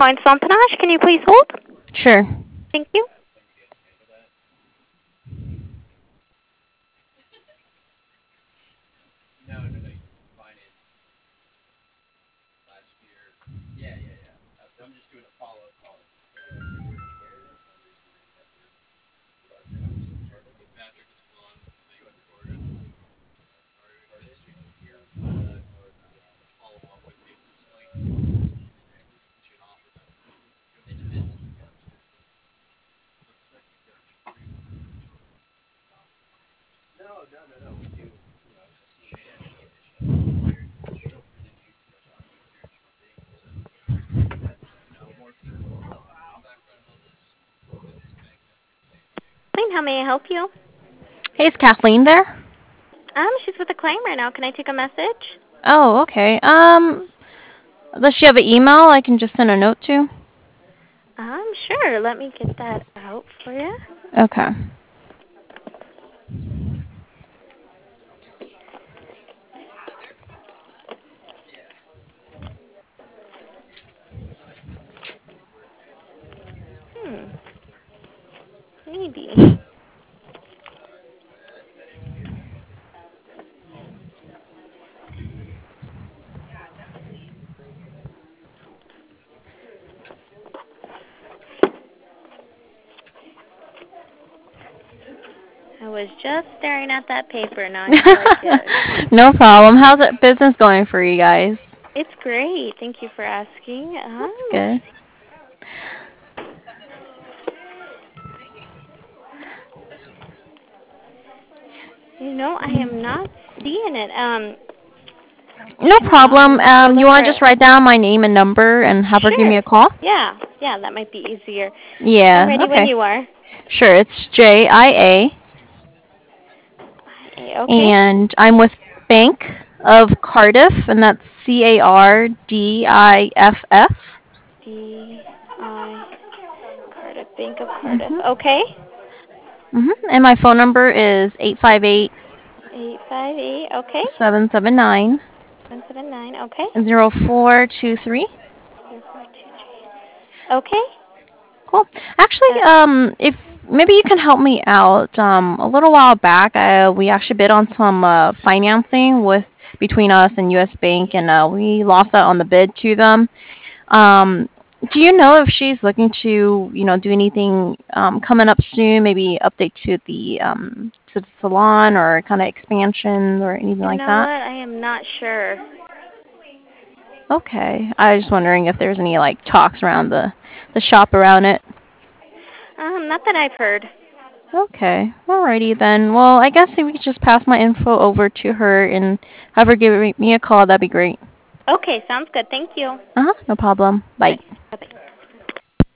calling Salton-Ash. Can you please hold? Sure. Thank you. How may I help you? Hey, is Kathleen there? She's with a claim right now. Can I take a message? Oh, okay. Does she have an email I can just send a note to? Sure. Let me get that out for you. Okay. Hmm. Maybe. I was just staring at that paper. Now I feel like it. No problem. How's it business going for you guys? It's great. Thank you for asking. That's Let's good. see. I am not seeing it. No In the problem. office You dealer. want to just write down my name and number and have her give me Sure. a call? Yeah. Yeah, that might be easier. I'm Yeah, ready when okay. you are. Sure, it's JIA, Okay. and I'm with Bank of Cardiff, and that's CARDIFF. D.I. Cardiff, Bank of Cardiff. Mhm. Okay. And my phone number is 858 858. Okay. 779 179. Okay. 0423. 0423. Okay. Cool. Actually, Uh, if maybe you can help me out. A little while back, we actually bid on some financing with between us and U.S. Bank, and we lost that on the bid to them. Um, do you know if she's looking to, do anything coming up soon? Maybe update to the salon or kind of expansion or anything you like know what? that? I am not sure. Okay. I was just wondering if there's any like talks around the shop around it. Not that I've heard. Okay. Alrighty then. Well, I guess if we could just pass my info over to her and have her give me a call, that'd be great. Okay, sounds good. Thank you. No problem. Bye. Bye. Bye-bye.